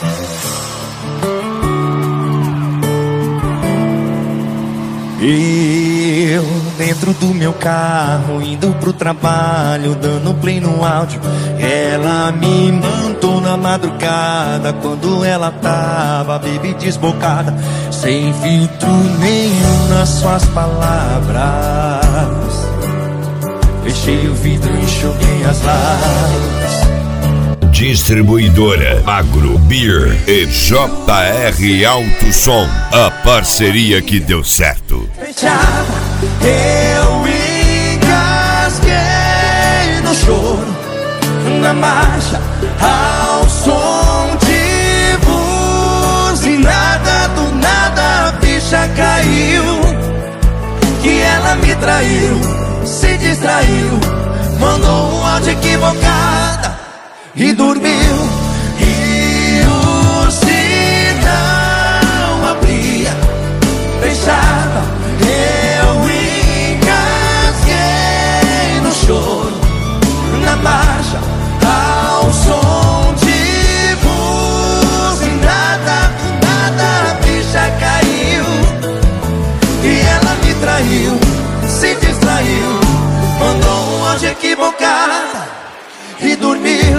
Eu dentro do meu carro, indo pro trabalho, dando play no áudio. Ela me mandou na madrugada, quando ela tava baby desbocada, sem filtro nenhum nas suas palavras. Fechei o vidro e enxuguei as lágrimas. Distribuidora Agro Beer e JR Alto Som, a parceria que deu certo. Eu engasguei no choro, na marcha, ao som de buzinada. Do nada a ficha caiu, que ela me traiu, se distraiu, mandou um áudio equivocado e dormiu. E o sinal abria, fechava. Eu engasguei no choro, na marcha, ao som de buzinada. Do nada a ficha caiu, e ela me traiu, se distraiu, mandou um áudio equivocado e dormiu.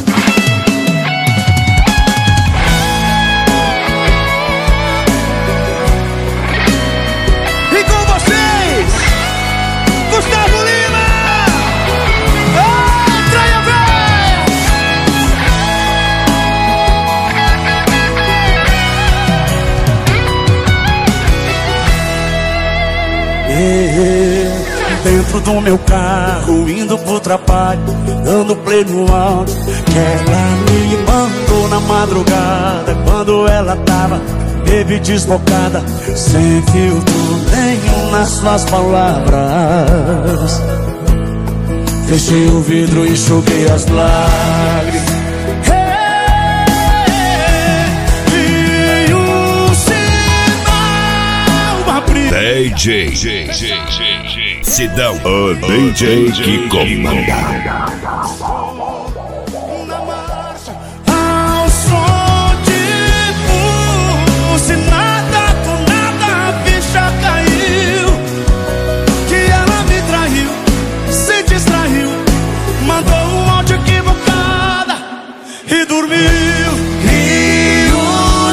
E com vocês, Gustavo Lima! Traia dentro do meu carro, indo pro trabalho, dando play no áudio, que ela me mandou na madrugada, quando ela tava baby desbocada, sem filtro nenhum nas suas palavras. Fechei o vidro e enxuguei as lágrimas. E o sinal abriu. DJ Sidão, o DJ que comanda. Ao som de buzinada, do nada a ficha caiu, que ela me traiu, se distraiu, mandou um áudio equivocado e dormiu. E o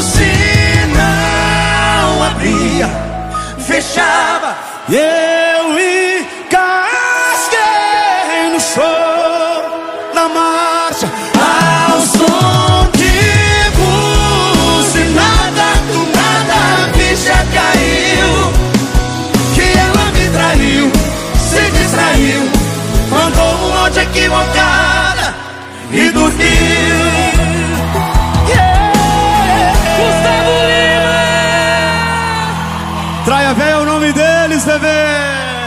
sinal abria, fechava. E eu engasguei no choro, na marcha, ao som de buzinada. Do nada a ficha caiu, que ela me traiu, se distraiu, mandou um áudio equivocado e dormiu. Gustavo Lima! Traia Véia é o nome deles, bebê!